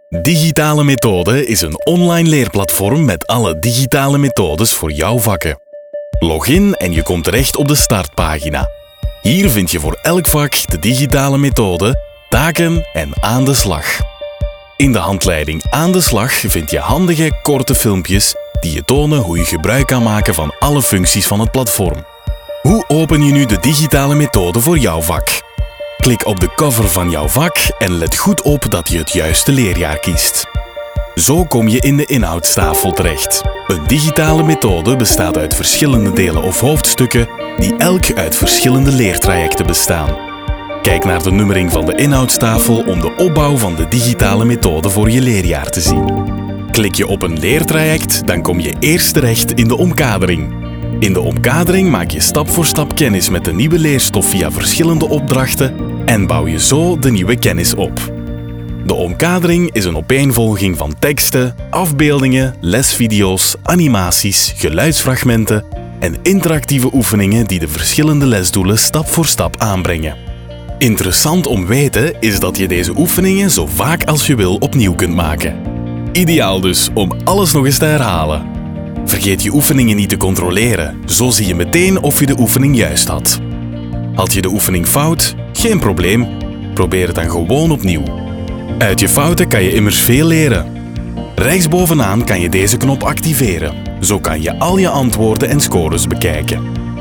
Digitale Methode is een online leerplatform met alle digitale methodes voor jouw vakken. Log in en je komt terecht op de startpagina. Hier vind je voor elk vak de digitale methode, taken en aan de slag. In de handleiding Aan de slag vind je handige, korte filmpjes die je tonen hoe je gebruik kan maken van alle functies van het platform. Hoe open je nu de digitale methode voor jouw vak? Klik op de cover van jouw vak en let goed op dat je het juiste leerjaar kiest. Zo kom je in de inhoudstafel terecht. Een digitale methode bestaat uit verschillende delen of hoofdstukken die elk uit verschillende leertrajecten bestaan. Kijk naar de nummering van de inhoudstafel om de opbouw van de digitale methode voor je leerjaar te zien. Klik je op een leertraject, dan kom je eerst terecht in de omkadering. In de omkadering maak je stap voor stap kennis met de nieuwe leerstof via verschillende opdrachten en bouw je zo de nieuwe kennis op. De omkadering is een opeenvolging van teksten, afbeeldingen, lesvideo's, animaties, geluidsfragmenten en interactieve oefeningen die de verschillende lesdoelen stap voor stap aanbrengen. Interessant om weten is dat je deze oefeningen zo vaak als je wil opnieuw kunt maken. Ideaal dus om alles nog eens te herhalen. Vergeet je oefeningen niet te controleren, zo zie je meteen of je de oefening juist had. Had je de oefening fout? Geen probleem, probeer het dan gewoon opnieuw. Uit je fouten kan je immers veel leren. Rechtsbovenaan kan je deze knop activeren, zo kan je al je antwoorden en scores bekijken.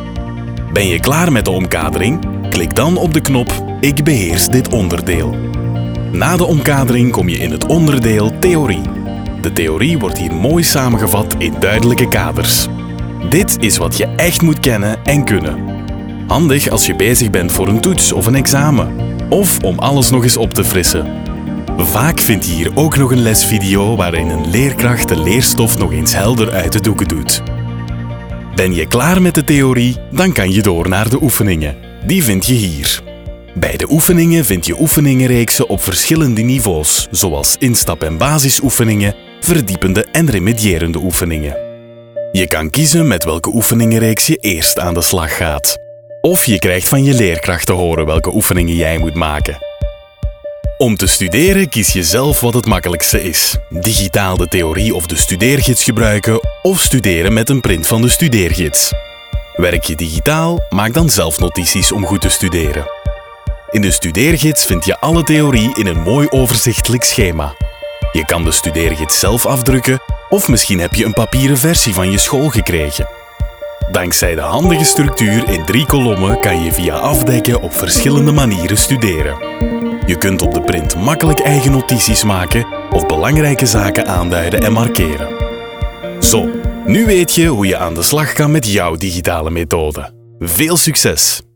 Ben je klaar met de omkadering? Klik dan op de knop Ik beheers dit onderdeel. Na de omkadering kom je in het onderdeel Theorie. De theorie wordt hier mooi samengevat in duidelijke kaders. Dit is wat je echt moet kennen en kunnen. Handig als je bezig bent voor een toets of een examen. Of om alles nog eens op te frissen. Vaak vind je hier ook nog een lesvideo waarin een leerkracht de leerstof nog eens helder uit de doeken doet. Ben je klaar met de theorie? Dan kan je door naar de oefeningen. Die vind je hier. Bij de oefeningen vind je oefeningenreeksen op verschillende niveaus, zoals instap- en basisoefeningen, verdiepende en remedierende oefeningen. Je kan kiezen met welke oefeningenreeks je eerst aan de slag gaat. Of je krijgt van je leerkracht te horen welke oefeningen jij moet maken. Om te studeren kies je zelf wat het makkelijkste is. Digitaal de theorie of de studeergids gebruiken of studeren met een print van de studeergids. Werk je digitaal, maak dan zelf notities om goed te studeren. In de studeergids vind je alle theorie in een mooi overzichtelijk schema. Je kan de studeergids zelf afdrukken of misschien heb je een papieren versie van je school gekregen. Dankzij de handige structuur in 3 kolommen kan je via afdekken op verschillende manieren studeren. Je kunt op de print makkelijk eigen notities maken of belangrijke zaken aanduiden en markeren. Zo, nu weet je hoe je aan de slag kan met jouw digitale methode. Veel succes!